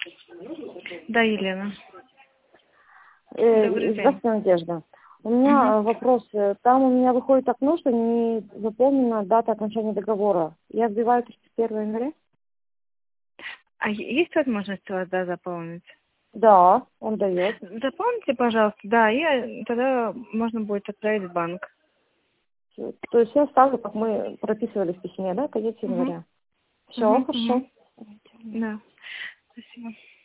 Да, Елена. Добрый день. Здравствуйте, Надежда. У меня вопрос. Там у меня выходит окно, что не заполнена дата окончания договора. Я вбиваю 31 января? А есть возможность у вас, да, заполнить? Да, он дает. Заполните, пожалуйста, да, и тогда можно будет отправить в банк. То есть я ставлю, как мы прописывали в письме, да, конец января. Все, хорошо. Да, спасибо.